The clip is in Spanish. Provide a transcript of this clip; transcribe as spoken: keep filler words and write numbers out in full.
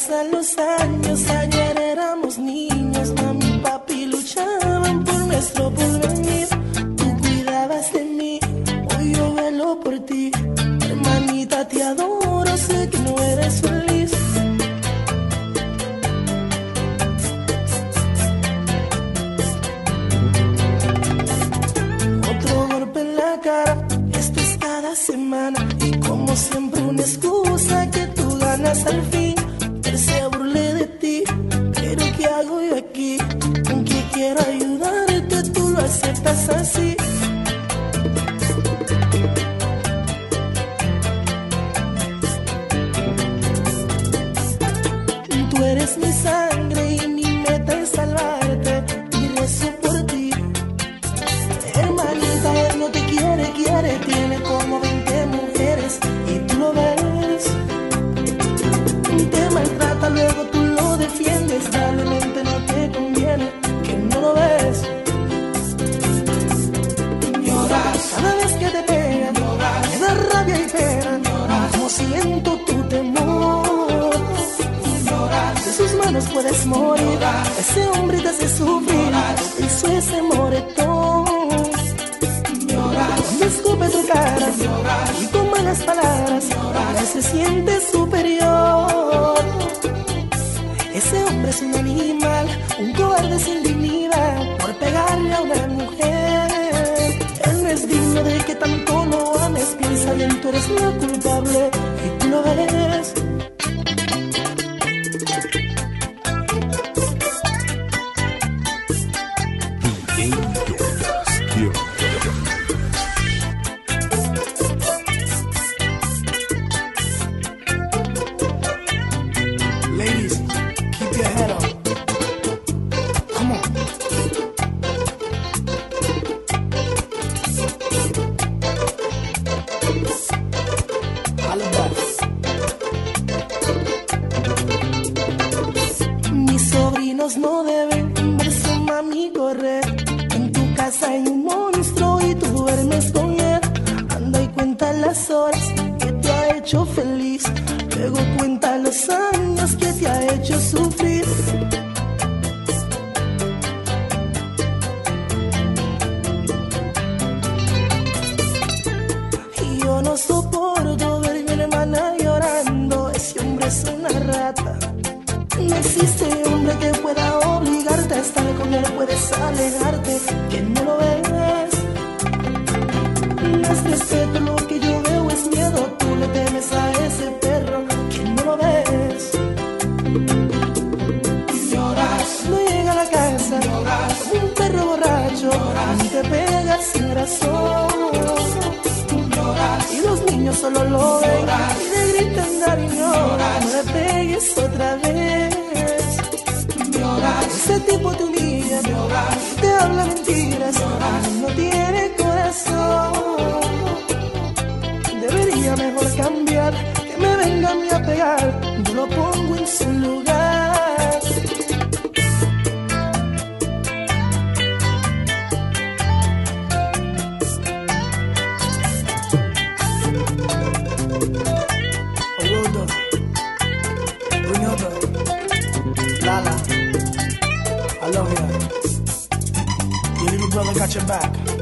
pasan los años, ayer éramos niños, mami y papi luchaban por nuestro porvenir. Tú cuidabas de mí, hoy yo velo por ti. Hermanita, te adoro, sé que no eres feliz. Otro golpe en la cara, esto es cada semana. Y como siempre una excusa que tú ganas al fin. Él se burle de ti, pero ¿qué hago yo aquí? Aunque quiero ayudarte, tú lo aceptas así. Tú eres mi sangre y mi meta es salvarte, y rezo por ti. Hermanita, él no te quiere, quiere, tiene como veinte mujeres y tú lo ves. Te maltrata, luego tú lo defiendes, probablemente no te conviene, que no lo ves. Lloras cada vez que te pegan, lloras, me da rabia y pena, lloras, como siento tu temor. Lloras, de sus manos puedes morir, lloras, ese hombre te hace sufrir, te hizo ese moretón. Lloras, cuando escupe tu cara, lloras, y con malas palabras, lloras, se siente superior. Ese hombre es un animal, un cobarde sin dignidad, por pegarle a una mujer. Él no es digno de que tanto lo ames, piensa bien, tú eres la culpable y tú lo ves. Ladies, keep your head up. Come on. All of that. Mis sobrinos no deben ver su mami correr. En tu casa hay un monstruo y tú duermes con él. Anda y cuenta las horas que te ha hecho feliz. Luego cuenta los años que te ha hecho sufrir. Y yo no soporto ver a mi hermana llorando. Ese hombre es una rata. No existe hombre que pueda obligarte a estar con él. Puedes alegarte que no lo ves. No es respeto, lo que yo veo es miedo. Tú le temes a ese perro que no lo ves. Lloras, no llega a la casa, lloras, como un perro borracho, lloras, y te pegas sin razón. Lloras, y los niños solo lo ven, lloras, y le gritan cariño, lloras, no le pegues otra vez. Lloras, ese tipo te humilla, lloras, te habla mentiras, lloras, no tiene corazón. Debería mejor cambiar, que me venga a mí a pegar, yo lo pongo en su lugar. Orodo, Buñodo, Lala, I love you. Your little brother got your back.